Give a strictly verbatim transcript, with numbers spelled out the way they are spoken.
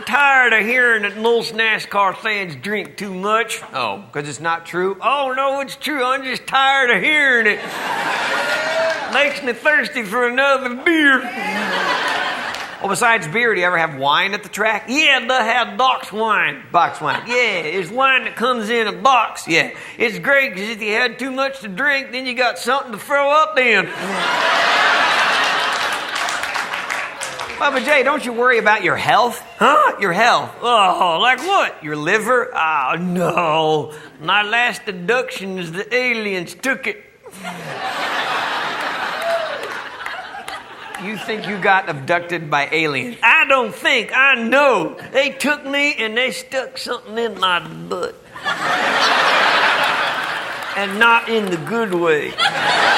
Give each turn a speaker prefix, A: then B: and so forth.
A: tired of hearing that most NASCAR fans drink too much.
B: Oh, because it's not true?
A: Oh, no, it's true. I'm just tired of hearing it. Makes me thirsty for another beer.
B: Well, besides beer, do you ever have wine at the track?
A: Yeah, they have box wine.
B: Box wine.
A: Yeah, it's wine that comes in a box. Yeah, it's great because if you had too much to drink, then you got something to throw up in.
B: Bubba J, don't you worry about your health?
A: Huh?
B: Your health.
A: Oh, like what?
B: Your liver?
A: Oh, no. My last deduction is the aliens took it.
B: You think you got abducted by aliens?
A: I don't think. I know. They took me and they stuck something in my butt. And not in the good way.